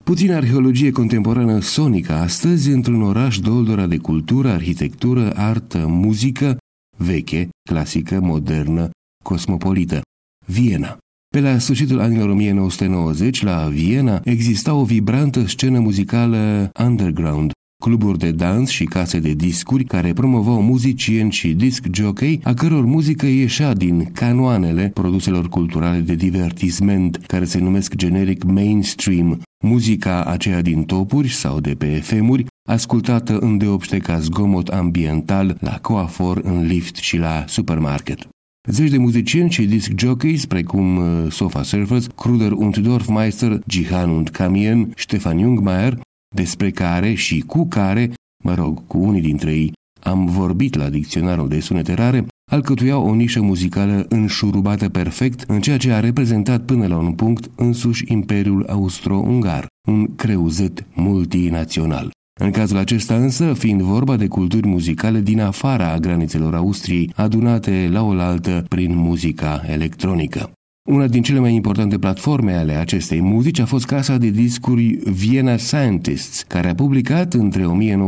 Puțin arheologie contemporană sonică astăzi într-un oraș doldora de cultură, arhitectură, artă, muzică, veche, clasică, modernă, cosmopolită, Viena. Pe la sfârșitul anilor 1990, la Viena, exista o vibrantă scenă muzicală underground, cluburi de dans și case de discuri care promovau muzicieni și disc jockey, a căror muzică ieșea din canoanele produselor culturale de divertisment, care se numesc generic mainstream, muzica aceea din topuri sau de pe FM-uri, ascultată îndeopște ca zgomot ambiental la coafor, în lift și la supermarket. Zeci de muzicieni și disc jockeys, precum Sofa Surfers, Kruder und Dorfmeister, Jihan und Kamien, Stefan Jungmeier, despre care și cu care, cu unii dintre ei, am vorbit la dicționarul de sunete rare, alcătuiau o nișă muzicală înșurubată perfect în ceea ce a reprezentat până la un punct însuși Imperiul Austro-Ungar, un creuzet multinațional. În cazul acesta însă, fiind vorba de culturi muzicale din afara granițelor Austriei, adunate la oaltă prin muzica electronică. Una din cele mai importante platforme ale acestei muzici a fost casa de discuri Vienna Scientists, care a publicat între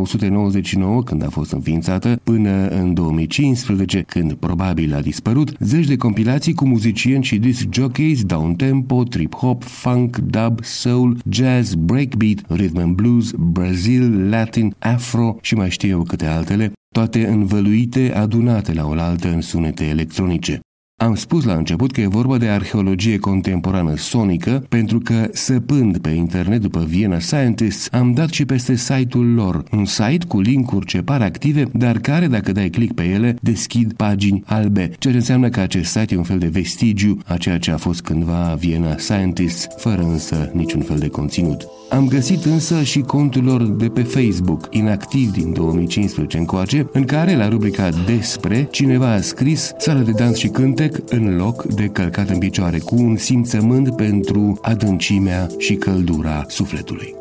1999, când a fost înființată, până în 2015, când probabil a dispărut, zeci de compilații cu muzicieni și disc jockeys, downtempo, trip-hop, funk, dub, soul, jazz, breakbeat, rhythm and blues, Brazil, Latin, afro și mai știu eu câte altele, toate învăluite, adunate la oaltă în sunete electronice. Am spus la început că e vorba de arheologie contemporană sonică, pentru că, săpând pe internet după Vienna Scientists, am dat și peste site-ul lor, un site cu linkuri ce par active, dar care, dacă dai click pe ele, deschid pagini albe, ceea ce înseamnă că acest site e un fel de vestigiu a ceea ce a fost cândva Vienna Scientists, fără însă niciun fel de conținut. Am găsit însă și contul lor de pe Facebook, inactiv din 2015 încoace, în care, la rubrica Despre, cineva a scris sală de dans și cântec în loc de călcat în picioare, cu un simțământ pentru adâncimea și căldura sufletului.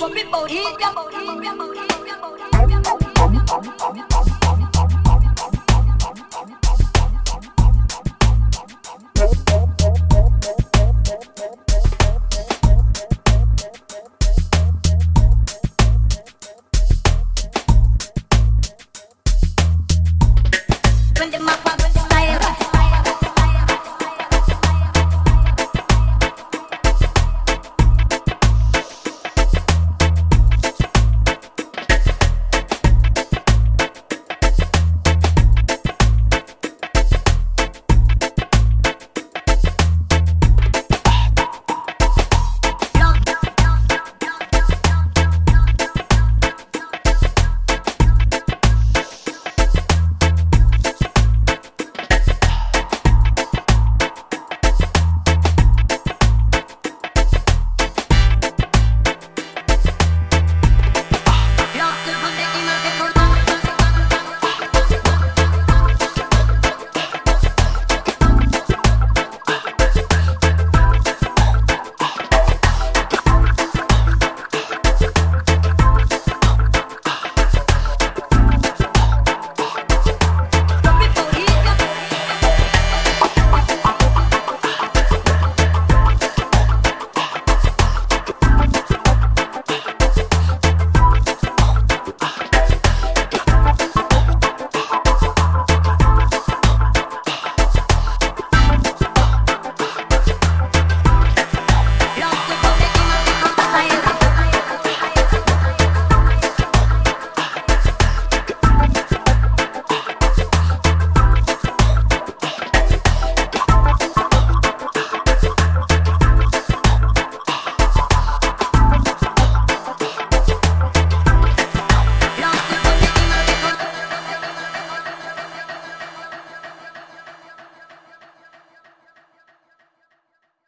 body, body, body, body, body, body, body, body, body, body, body, body,